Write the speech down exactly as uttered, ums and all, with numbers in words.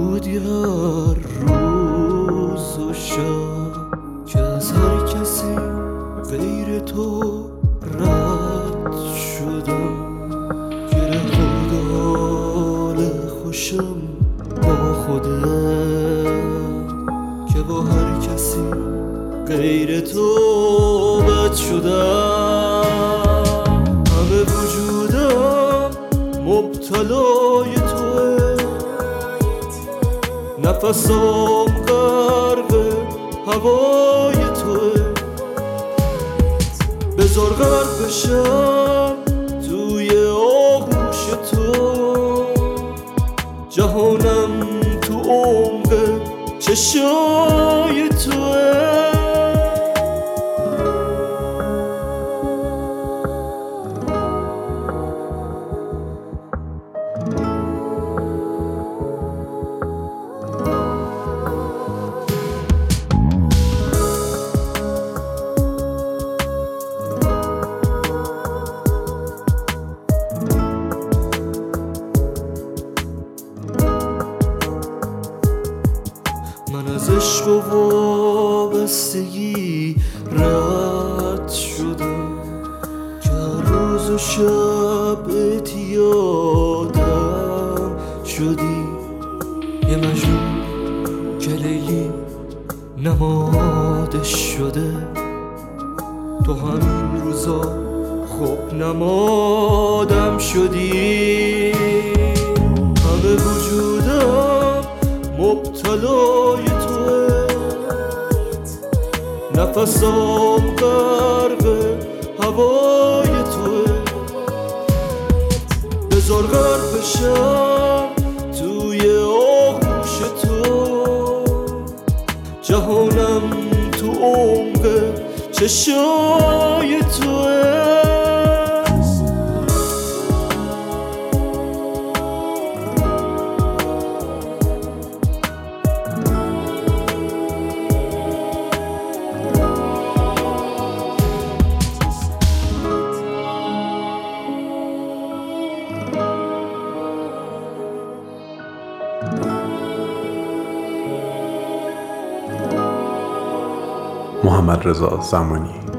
بودی هر روز و شب که از هر کسی غیر تو رد شدم. گره خورد حال خوشم با خودم که با هر کسی غیر تو بد شدم. همه وجودم مبتلای توه، نفسم غرق هوای توه. بذار غرق بشم توی آغوش تو، جهانم تو عمق چشای توه. من از عشق و وابستگی رد شدم که هر روز و شب اعتیادم شدی. یه مجنون که لیلی نمادش شده، تو همین روزا خوب نمادم شدی. همه وجودم مبتلای توه، نفسم غرق هوای توه. بذار غرق بشم توی آغوش تو، جهانم تو عمق چشای توه. محمد رضا زمانی.